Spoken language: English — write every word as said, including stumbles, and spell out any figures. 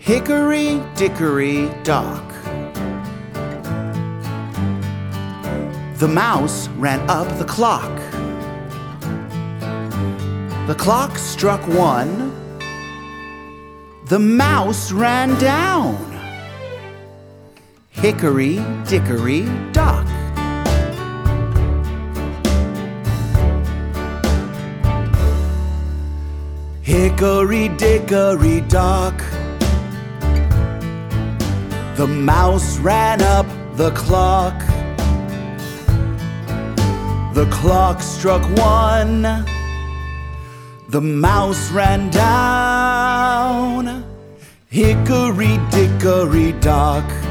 Hickory dickory dock. The mouse ran up the clock. The clock struck one. The mouse ran down. Hickory dickory dock. Hickory dickory dock. The mouse ran up the clock. The clock struck one. The mouse ran down. Hickory dickory dock.